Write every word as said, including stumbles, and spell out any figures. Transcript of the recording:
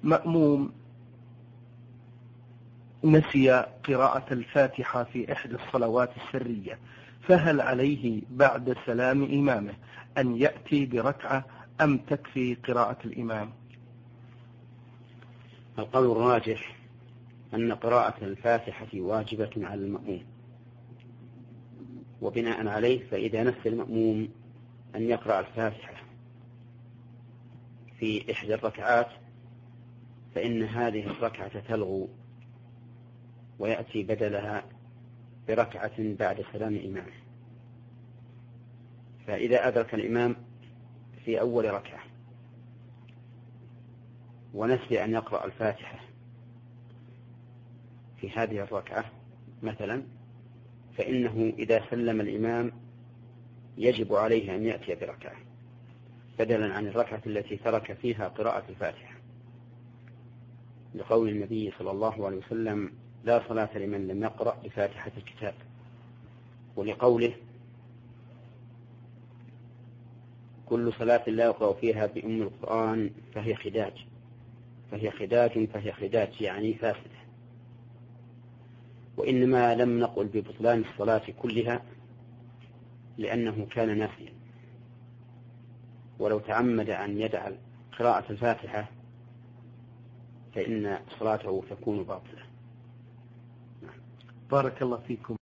مأموم نسي قراءة الفاتحة في إحدى الصلوات السرية، فهل عليه بعد سلام إمامه أن يأتي بركعة أم تكفي قراءة الإمام؟ القول الراجح أن قراءة الفاتحة واجبة على المأموم، وبناء عليه فإذا نسي المأموم أن يقرأ الفاتحة في إحدى الركعات فإن هذه الركعة تلغو ويأتي بدلها بركعة بعد سلام الإمام. فإذا أدرك الإمام في أول ركعة ونسي أن يقرأ الفاتحة في هذه الركعة مثلا، فإنه إذا سلم الإمام يجب عليه أن يأتي بركعة بدلا عن الركعة التي ترك فيها قراءة الفاتحة، لقول النبي صلى الله عليه وسلم: لا صلاة لمن لم يقرأ بفاتحة الكتاب، ولقوله: كل صلاة لا يقرأ فيها بأم القرآن فهي خداج فهي خداج فهي خداج يعني فاسدة. وإنما لم نقل ببطلان الصلاة كلها لأنه كان ناسيا، ولو تعمد أن يدع قراءة الفاتحة فإن صلاته تكون باطلة. بارك الله فيكم.